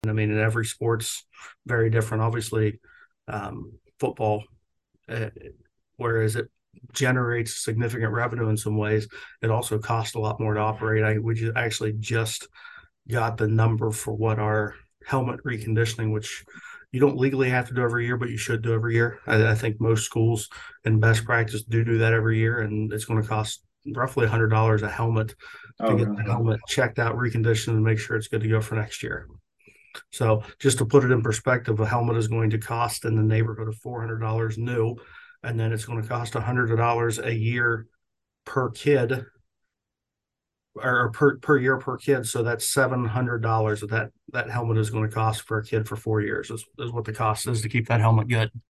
I mean, in every sport's very different. Obviously, football, uh, whereas it generates significant revenue in some ways, it also costs a lot more to operate. We actually just got the number for what our helmet reconditioning, which you don't legally have to do every year, but you should do every year. I think most schools in best practice do that every year, and it's going to cost roughly $100 a helmet to Oh, get really? the helmet checked out, reconditioned, and make sure it's good to go for next year. So just to put it in perspective, a helmet is going to cost in the neighborhood of $400 new, and then it's going to cost $100 a year per kid or per year per kid. So that's $700 that helmet is going to cost for a kid for 4 years is what the cost is to keep that helmet good.